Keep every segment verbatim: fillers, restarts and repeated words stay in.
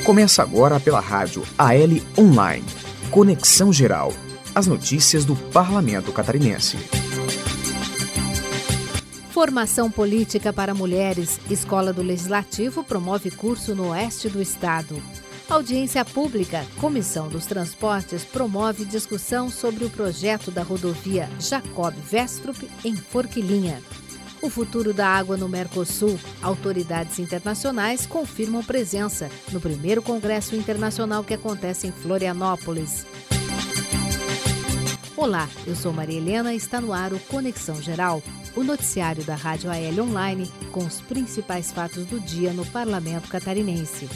Começa agora pela rádio A L Online. Conexão Geral. As notícias do Parlamento Catarinense. Formação política para mulheres. Escola do Legislativo promove curso no oeste do estado. Audiência pública. Comissão dos Transportes promove discussão sobre o projeto da rodovia Jacob Westrup em Forquilinha. O futuro da água no Mercosul. Autoridades internacionais confirmam presença no primeiro Congresso Internacional que acontece em Florianópolis. Olá, eu sou Maria Helena e está no ar o Conexão Geral, o noticiário da Rádio A L Online com os principais fatos do dia no Parlamento Catarinense.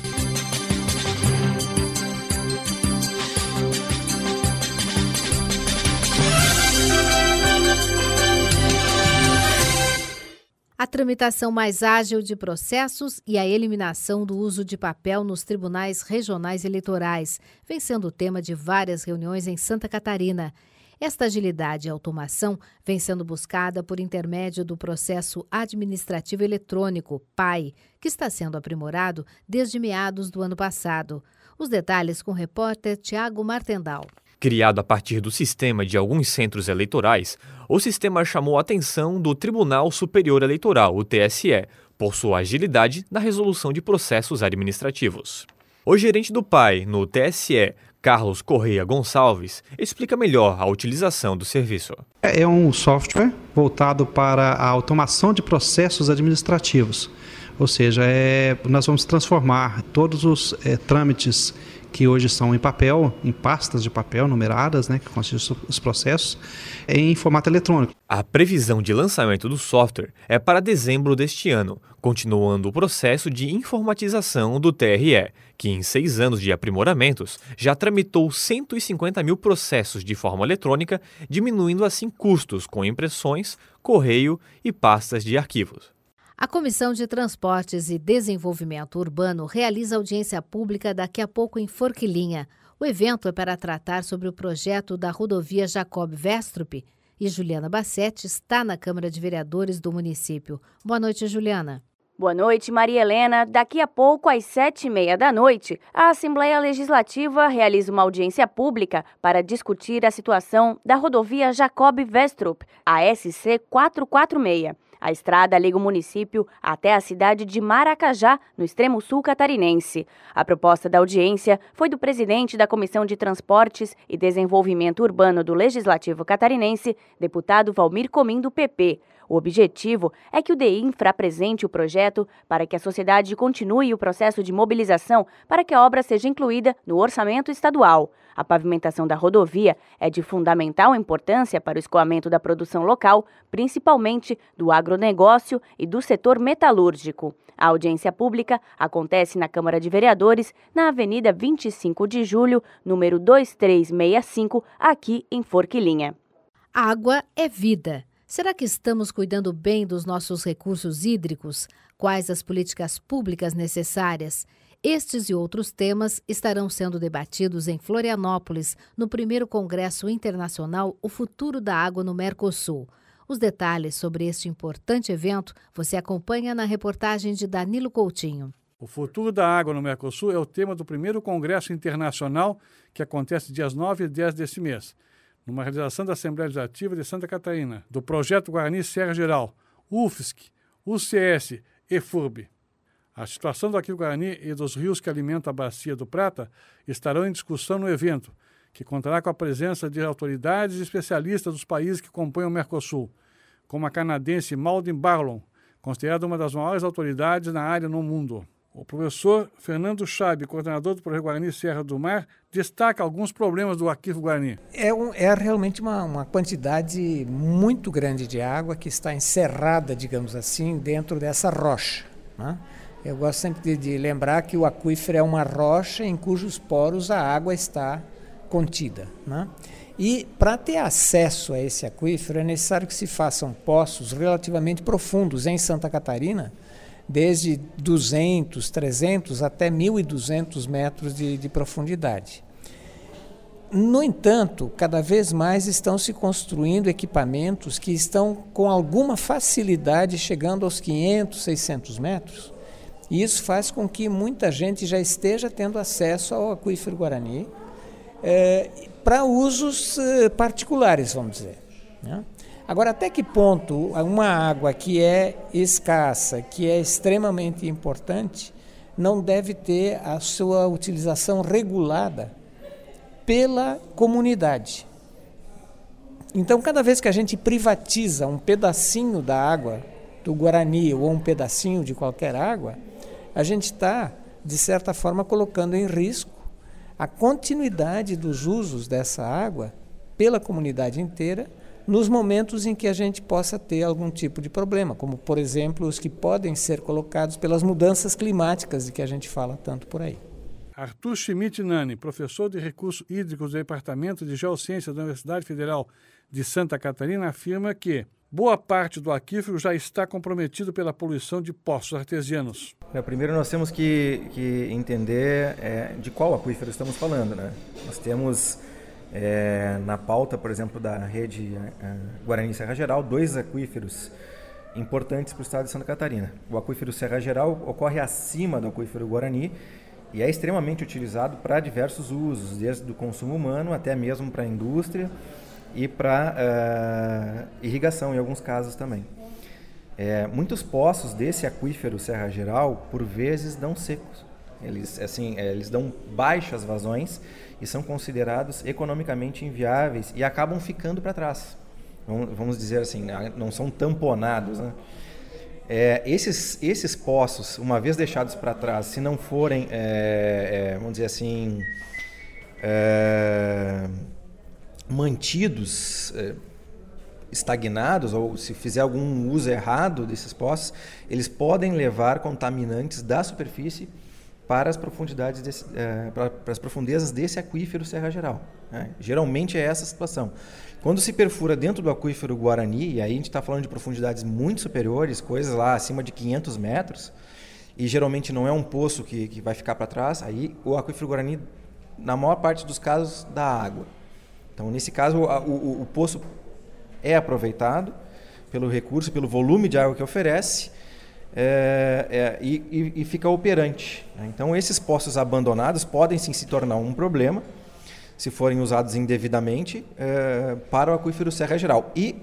A tramitação mais ágil de processos e a eliminação do uso de papel nos tribunais regionais eleitorais vem sendo o tema de várias reuniões em Santa Catarina. Esta agilidade e automação vem sendo buscada por intermédio do processo administrativo eletrônico, P A I, que está sendo aprimorado desde meados do ano passado. Os detalhes com o repórter Tiago Martendal. Criado a partir do sistema de alguns centros eleitorais, o sistema chamou a atenção do Tribunal Superior Eleitoral, o T S E, por sua agilidade na resolução de processos administrativos. O gerente do P A I no T S E, Carlos Correia Gonçalves, explica melhor a utilização do serviço. É um software voltado para a automação de processos administrativos, ou seja, é, nós vamos transformar todos os é, trâmites que hoje são em papel, em pastas de papel numeradas, né, que consistem os processos, em formato eletrônico. A previsão de lançamento do software é para dezembro deste ano, continuando o processo de informatização do T R E, que em seis anos de aprimoramentos já tramitou cento e cinquenta mil processos de forma eletrônica, diminuindo assim custos com impressões, correio e pastas de arquivos. A Comissão de Transportes e Desenvolvimento Urbano realiza audiência pública daqui a pouco em Forquilinha. O evento é para tratar sobre o projeto da rodovia Jacob Westrup e Juliana Bassetti está na Câmara de Vereadores do município. Boa noite, Juliana. Boa noite, Maria Helena. Daqui a pouco, às sete e meia da noite, a Assembleia Legislativa realiza uma audiência pública para discutir a situação da rodovia Jacob Westrup, a S C quatrocentos e quarenta e seis. A estrada liga o município até a cidade de Maracajá, no extremo sul catarinense. A proposta da audiência foi do presidente da Comissão de Transportes e Desenvolvimento Urbano do Legislativo Catarinense, deputado Valmir Comim, do P P. O objetivo é que o DEINFRA apresente o projeto para que a sociedade continue o processo de mobilização para que a obra seja incluída no orçamento estadual. A pavimentação da rodovia é de fundamental importância para o escoamento da produção local, principalmente do agronegócio e do setor metalúrgico. A audiência pública acontece na Câmara de Vereadores, na Avenida vinte e cinco de julho, número dois três seis cinco, aqui em Forquilinha. Água é vida. Será que estamos cuidando bem dos nossos recursos hídricos? Quais as políticas públicas necessárias? Estes e outros temas estarão sendo debatidos em Florianópolis, no primeiro Congresso Internacional O Futuro da Água no Mercosul. Os detalhes sobre este importante evento você acompanha na reportagem de Danilo Coutinho. O futuro da água no Mercosul é o tema do primeiro Congresso Internacional que acontece dias nove e dez deste mês, numa realização da Assembleia Legislativa de Santa Catarina, do Projeto Guarani Serra Geral, U F S C, U C S e F U R B. A situação do Rio Guarani e dos rios que alimentam a Bacia do Prata estarão em discussão no evento, que contará com a presença de autoridades e especialistas dos países que compõem o Mercosul, como a canadense Mauldin Barlon, considerada uma das maiores autoridades na área no mundo. O professor Fernando Chabe, coordenador do Projeto Guarani Serra do Mar, destaca alguns problemas do Arquivo Guarani. É, um, é realmente uma, uma quantidade muito grande de água que está encerrada, digamos assim, dentro dessa rocha, né? Eu gosto sempre de, de lembrar que o aquífero é uma rocha em cujos poros a água está contida, né? E para ter acesso a esse aquífero é necessário que se façam poços relativamente profundos em Santa Catarina, desde duzentos, trezentos até mil e duzentos metros de, de profundidade. No entanto, cada vez mais estão se construindo equipamentos que estão com alguma facilidade chegando aos quinhentos, seiscentos metros, E isso faz com que muita gente já esteja tendo acesso ao aquífero Guarani é, para usos é, particulares, vamos dizer, né? Agora, até que ponto uma água que é escassa, que é extremamente importante, não deve ter a sua utilização regulada pela comunidade? Então, cada vez que a gente privatiza um pedacinho da água do Guarani ou um pedacinho de qualquer água, a gente está, de certa forma, colocando em risco a continuidade dos usos dessa água pela comunidade inteira nos momentos em que a gente possa ter algum tipo de problema, como, por exemplo, os que podem ser colocados pelas mudanças climáticas de que a gente fala tanto por aí. Arthur Schmidt Nani, professor de Recursos Hídricos do Departamento de Geociências da Universidade Federal de Santa Catarina, afirma que boa parte do aquífero já está comprometido pela poluição de poços artesianos. Primeiro nós temos que, que entender é, de qual aquífero estamos falando, né? Nós temos é, na pauta, por exemplo, da rede é, Guarani Serra Geral, dois aquíferos importantes para o estado de Santa Catarina. O aquífero Serra Geral ocorre acima do aquífero Guarani e é extremamente utilizado para diversos usos, desde o consumo humano até mesmo para a indústria e para uh, irrigação, em alguns casos também. É, muitos poços desse aquífero Serra Geral, por vezes, dão secos. Eles, assim, é, eles dão baixas vazões e são considerados economicamente inviáveis e acabam ficando para trás. Vamos dizer assim, não são tamponados, né? É, esses, esses poços, uma vez deixados para trás, se não forem, é, é, vamos dizer assim, é, mantidos, é, estagnados, ou se fizer algum uso errado desses poços, eles podem levar contaminantes da superfície para as profundidades desse, é, para, para as profundezas desse aquífero Serra Geral, né? Geralmente é essa a situação. Quando se perfura dentro do aquífero Guarani, e aí a gente está falando de profundidades muito superiores, coisas lá acima de quinhentos metros, e geralmente não é um poço que, que vai ficar para trás, aí o aquífero Guarani, na maior parte dos casos, dá água. Então, nesse caso, o, o, o poço é aproveitado pelo recurso, pelo volume de água que oferece, é, é, e, e fica operante, né? Então, esses poços abandonados podem sim se tornar um problema, se forem usados indevidamente, é, para o aquífero Serra Geral. E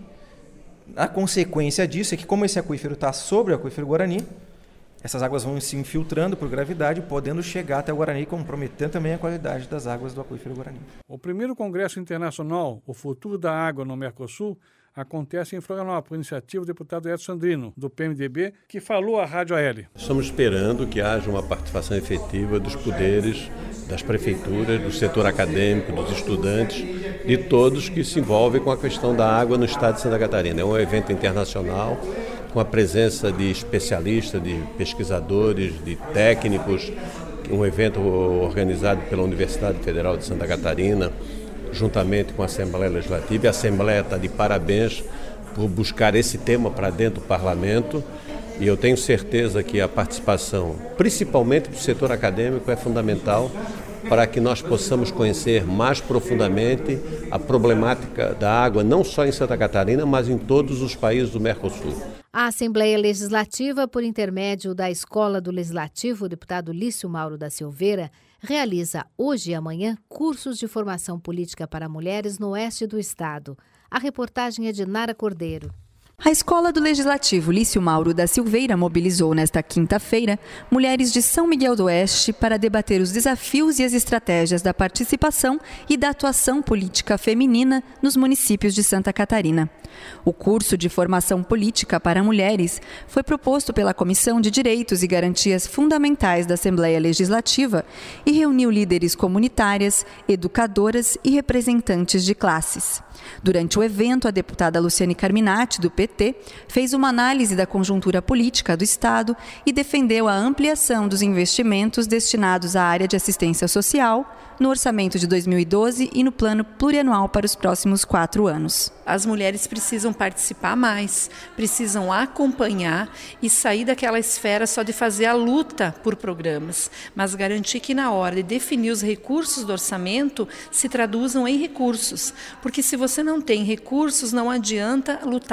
a consequência disso é que, como esse aquífero está sobre o aquífero Guarani, essas águas vão se infiltrando por gravidade, podendo chegar até o Guarani, comprometendo também a qualidade das águas do aquífero Guarani. O primeiro Congresso Internacional, O Futuro da Água no Mercosul, acontece em Florianópolis, por iniciativa do deputado Edson Sandrino, do P M D B, que falou à Rádio A L. Estamos esperando que haja uma participação efetiva dos poderes, das prefeituras, do setor acadêmico, dos estudantes, de todos que se envolvem com a questão da água no estado de Santa Catarina. É um evento internacional com a presença de especialistas, de pesquisadores, de técnicos, um evento organizado pela Universidade Federal de Santa Catarina, juntamente com a Assembleia Legislativa. E a Assembleia está de parabéns por buscar esse tema para dentro do Parlamento, e eu tenho certeza que a participação, principalmente do setor acadêmico, é fundamental para que nós possamos conhecer mais profundamente a problemática da água, não só em Santa Catarina, mas em todos os países do Mercosul. A Assembleia Legislativa, por intermédio da Escola do Legislativo, o deputado Lício Mauro da Silveira, realiza hoje e amanhã cursos de formação política para mulheres no oeste do estado. A reportagem é de Nara Cordeiro. A Escola do Legislativo Lício Mauro da Silveira mobilizou nesta quinta-feira mulheres de São Miguel do Oeste para debater os desafios e as estratégias da participação e da atuação política feminina nos municípios de Santa Catarina. O curso de formação política para mulheres foi proposto pela Comissão de Direitos e Garantias Fundamentais da Assembleia Legislativa e reuniu líderes comunitárias, educadoras e representantes de classes. Durante o evento, a deputada Luciane Carminati, do P T, fez uma análise da conjuntura política do Estado e defendeu a ampliação dos investimentos destinados à área de assistência social no orçamento de dois mil e doze e no plano plurianual para os próximos quatro anos. As mulheres precisam participar mais, precisam acompanhar e sair daquela esfera só de fazer a luta por programas, mas garantir que na hora de definir os recursos do orçamento se traduzam em recursos, porque se você não tem recursos, não adianta lutar para que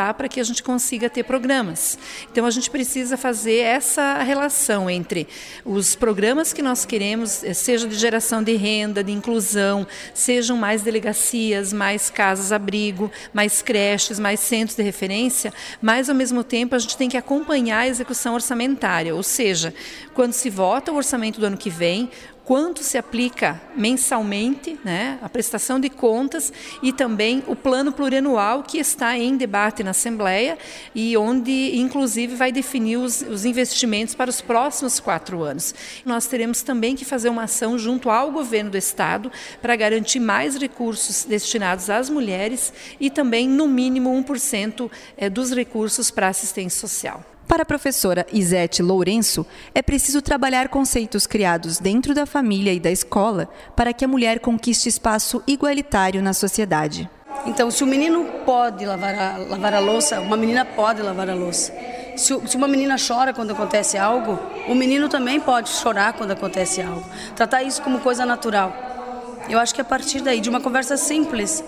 gente consiga ter programas. Então a gente precisa fazer essa relação entre os programas que nós queremos, seja de geração de renda, de inclusão, sejam mais delegacias, mais casas-abrigo, mais creches, mais centros de referência, mas ao mesmo tempo a gente tem que acompanhar a execução orçamentária, ou seja, quando se vota o orçamento do ano que vem, quanto se aplica mensalmente, né, a prestação de contas e também o plano plurianual que está em debate na Assembleia e onde, inclusive, vai definir os, os investimentos para os próximos quatro anos. Nós teremos também que fazer uma ação junto ao governo do Estado para garantir mais recursos destinados às mulheres e também, no mínimo, um por cento dos recursos para assistência social. Para a professora Isete Lourenço, é preciso trabalhar conceitos criados dentro da família e da escola para que a mulher conquiste espaço igualitário na sociedade. Então, se o menino pode lavar a, lavar a louça, uma menina pode lavar a louça. Se, se uma menina chora quando acontece algo, o menino também pode chorar quando acontece algo. Tratar isso como coisa natural. Eu acho que a partir daí, de uma conversa simples,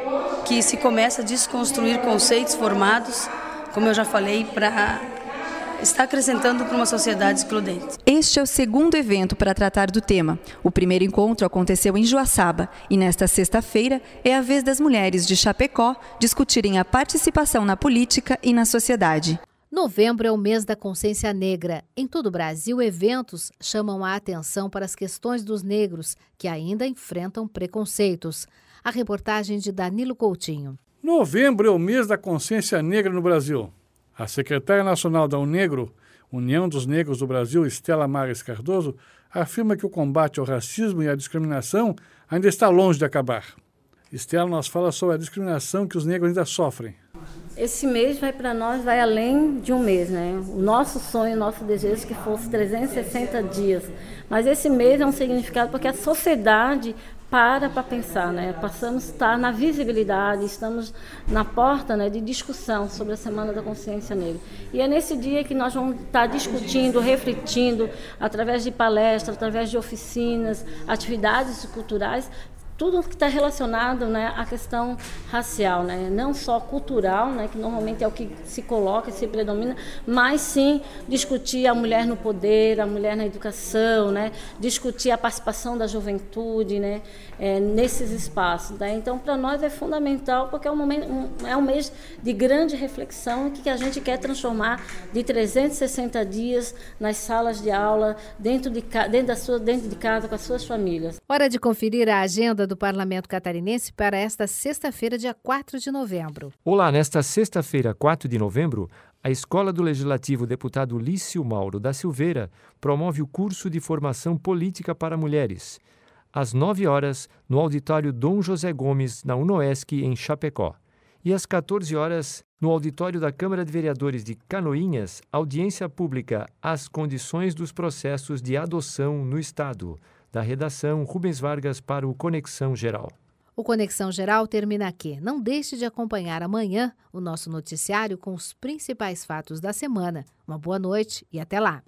que se começa a desconstruir conceitos formados, como eu já falei, para está acrescentando para uma sociedade excludente. Este é o segundo evento para tratar do tema. O primeiro encontro aconteceu em Joaçaba e nesta sexta-feira é a vez das mulheres de Chapecó discutirem a participação na política e na sociedade. Novembro é o mês da consciência negra. Em todo o Brasil, eventos chamam a atenção para as questões dos negros que ainda enfrentam preconceitos. A reportagem de Danilo Coutinho. Novembro é o mês da consciência negra no Brasil. A secretária nacional da UNEGRO, União dos Negros do Brasil, Estela Mares Cardoso, afirma que o combate ao racismo e à discriminação ainda está longe de acabar. Estela nos fala sobre a discriminação que os negros ainda sofrem. Esse mês vai para nós, vai além de um mês, né? O nosso sonho, o nosso desejo é que fosse trezentos e sessenta dias. Mas esse mês é um significado porque a sociedade para para pensar, né? Passamos a estar na visibilidade, estamos na porta, né, de discussão sobre a Semana da Consciência Negra. E é nesse dia que nós vamos estar discutindo, refletindo, através de palestras, através de oficinas, atividades culturais, tudo que está relacionado, né, à questão racial, né, não só cultural, né, que normalmente é o que se coloca e se predomina, mas sim discutir a mulher no poder, a mulher na educação, né, discutir a participação da juventude, né, é, nesses espaços. Né. Então, para nós é fundamental, porque é um, momento, um, é um mês de grande reflexão que a gente quer transformar de trezentos e sessenta dias nas salas de aula, dentro de, dentro da sua, dentro de casa, com as suas famílias. Hora de conferir a agenda do Parlamento Catarinense para esta sexta-feira, dia quatro de novembro. Olá, nesta sexta-feira, quatro de novembro, a Escola do Legislativo Deputado Lício Mauro da Silveira promove o curso de formação política para mulheres, às nove horas, no auditório Dom José Gomes, na UNOESC, em Chapecó. E às quatorze horas, no auditório da Câmara de Vereadores de Canoinhas, audiência pública As Condições dos Processos de Adoção no Estado, da redação Rubens Vargas para o Conexão Geral. O Conexão Geral termina aqui. Não deixe de acompanhar amanhã o nosso noticiário com os principais fatos da semana. Uma boa noite e até lá.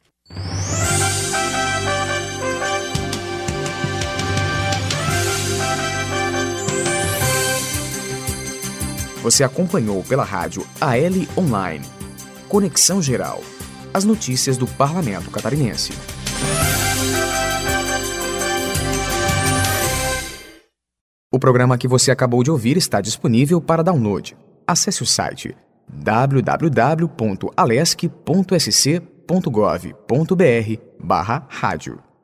Você acompanhou pela rádio A L Online. Conexão Geral. As notícias do Parlamento Catarinense. O programa que você acabou de ouvir está disponível para download. Acesse o site w w w ponto alesc ponto s c ponto gov ponto b r barra rádio.